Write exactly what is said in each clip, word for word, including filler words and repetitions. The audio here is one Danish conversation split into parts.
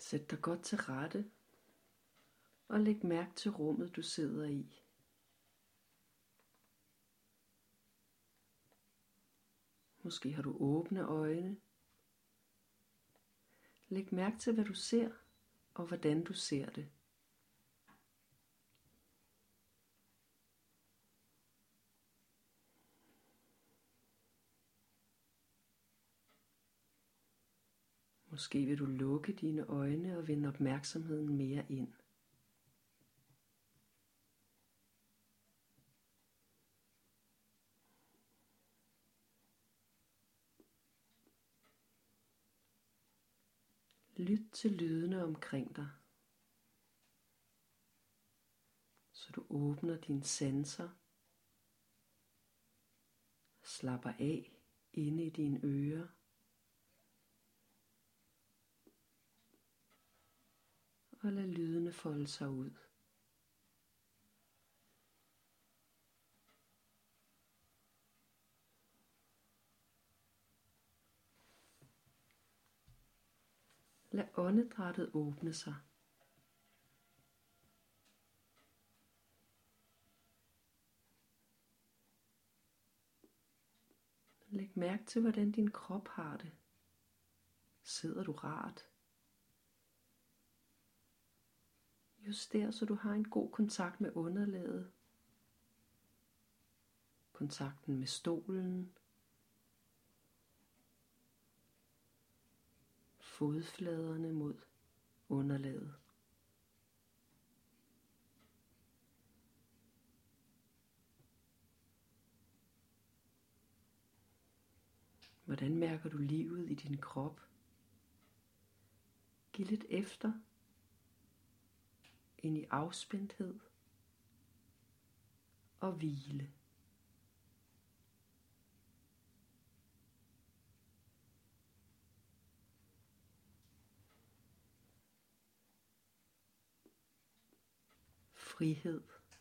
Sæt dig godt til rette og læg mærke til rummet, du sidder i. Måske har du åbne øjne. Læg mærke til, hvad du ser og hvordan du ser det. Måske vil du lukke dine øjne og vende opmærksomheden mere ind. Lyt til lydene omkring dig, så du åbner dine sanser, slapper af inde i dine ører, og lad lydene folde sig ud. Lad åndedrættet åbne sig. Læg mærke til, hvordan din krop har det. Sidder du rart? Juster, så du har en god kontakt med underlaget. Kontakten med stolen. Fodfladerne mod underlaget. Hvordan mærker du livet i din krop? Giv lidt efter. Ind i afspændthed og hvile. Frihed.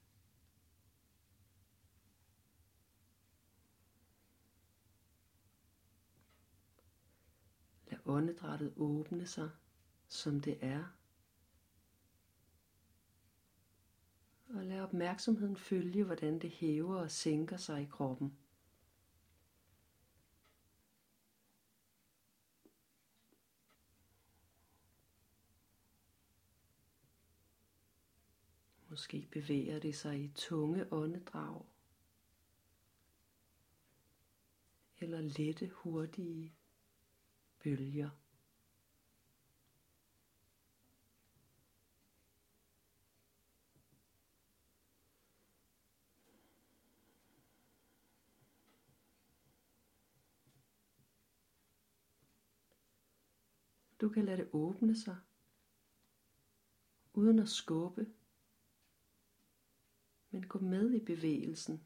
Lad åndedrættet åbne sig, som det er. Og lad opmærksomheden følge, hvordan det hæver og sænker sig i kroppen. Måske bevæger det sig i tunge åndedrag. Eller lette, hurtige bølger. Du kan lade det åbne sig, uden at skubbe, men gå med i bevægelsen.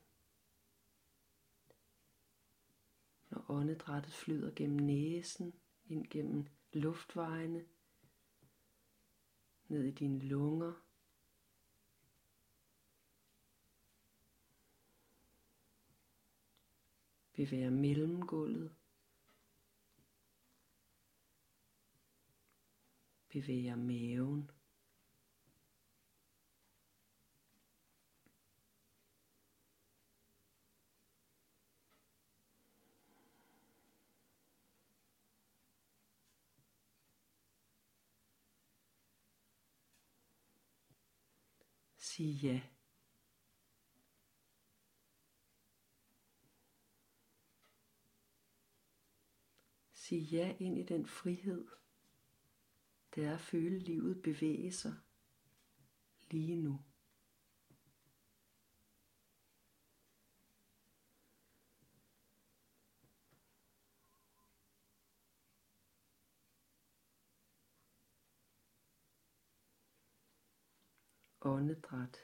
Når åndedrættet flyder gennem næsen, ind gennem luftvejene, ned i dine lunger, bevæger mellemgulvet, bevæger maven. Sig ja. Sig ja ind i den frihed, det er at føle livet bevæge sig lige nu. Åndedræt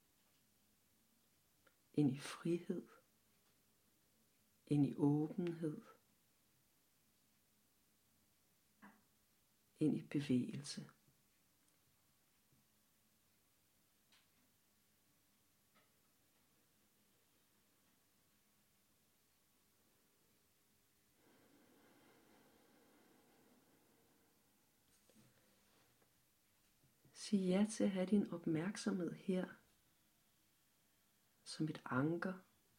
ind i frihed, ind i åbenhed, ind i bevægelse. Sig ja til at have din opmærksomhed her som et anker.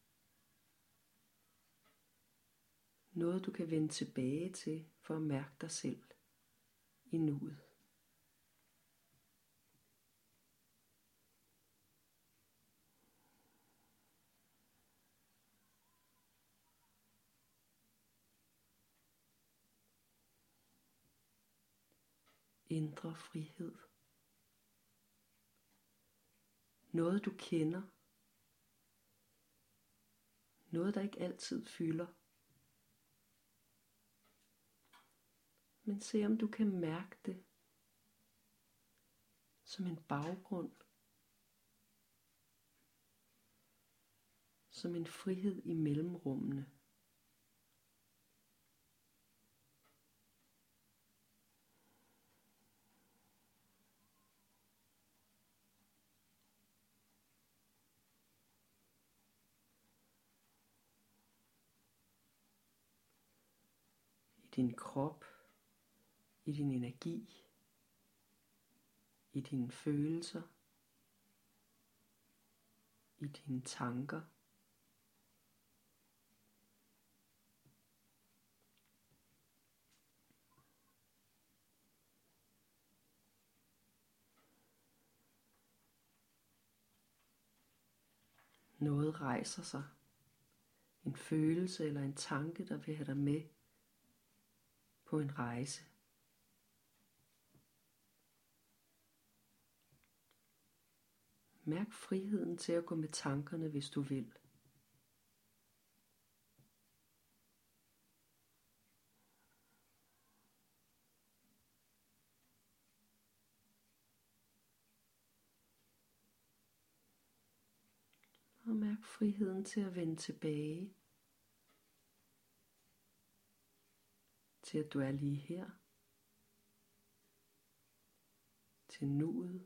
Noget du kan vende tilbage til for at mærke dig selv i nuet. Indre frihed. Noget du kender. Noget der ikke altid fylder. Men se om du kan mærke det som en baggrund. Som en frihed i mellemrummene. I din krop, i din energi, i dine følelser, i dine tanker. Noget rejser sig. En følelse eller en tanke, der vil have dig med på en rejse. Mærk friheden til at gå med tankerne, hvis du vil. Og mærk friheden til at vende tilbage. Til at du er lige her. Til nuet.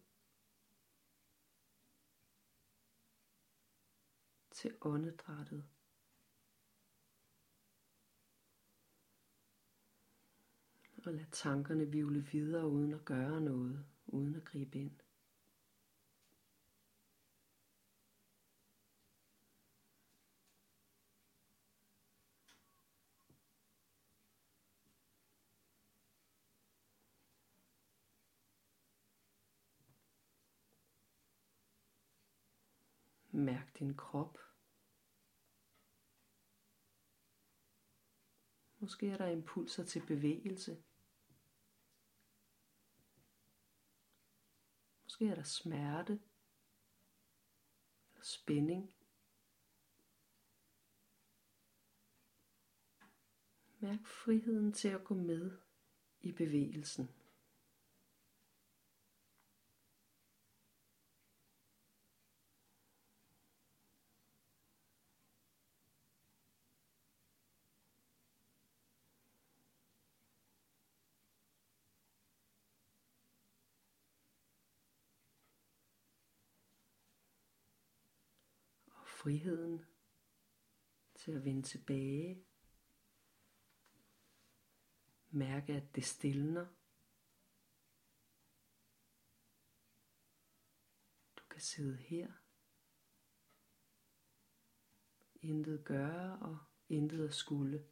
Til åndedrættet. Og lad tankerne hvirvle videre uden at gøre noget, uden at gribe ind. Mærk din krop. Måske er der impulser til bevægelse. Måske er der smerte eller spænding. Mærk friheden til at gå med i bevægelsen. Friheden til at vende tilbage. Mærke, at det stilner. Du kan sidde her. Intet gøre og intet at skulle.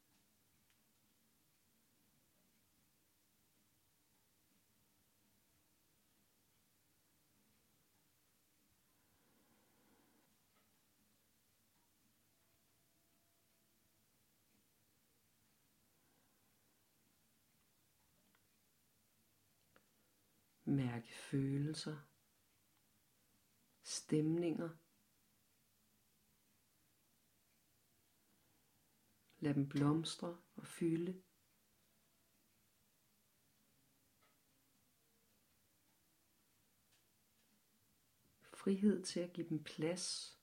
Mærke følelser, stemninger. Lad dem blomstre og fylde. Frihed til at give dem plads.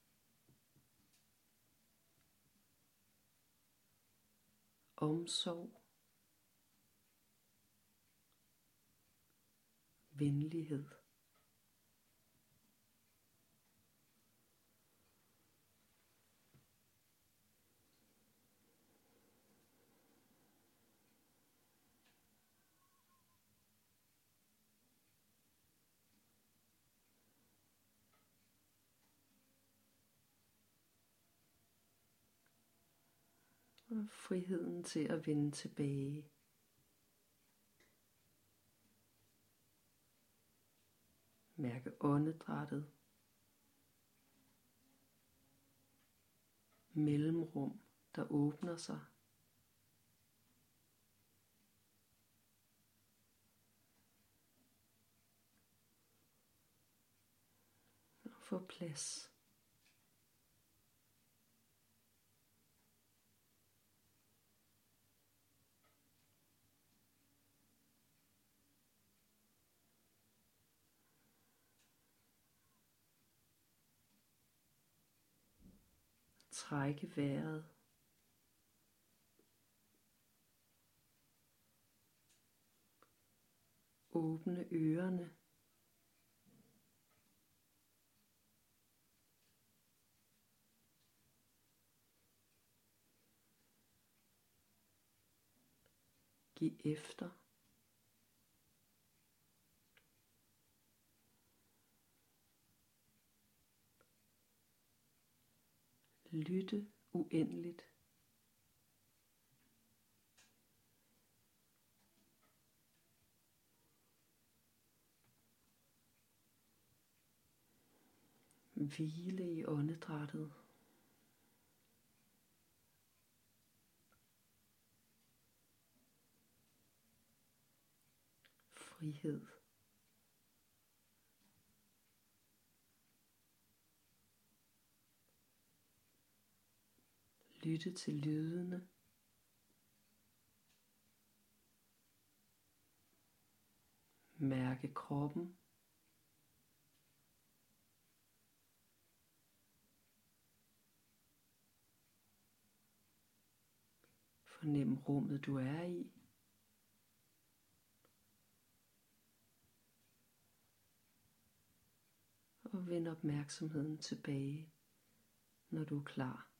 Omsorg. Venlighed. Og friheden til at vende tilbage. Mærke åndedrættet. Mellemrum, der åbner sig. Og få plads. Trække vejret. Åbne ørerne. Giv efter. Lytte uendeligt. Hvile i åndedrættet. Frihed. Lytte til lydene. Mærke kroppen. Fornem rummet du er i. Og vend opmærksomheden tilbage, når du er klar.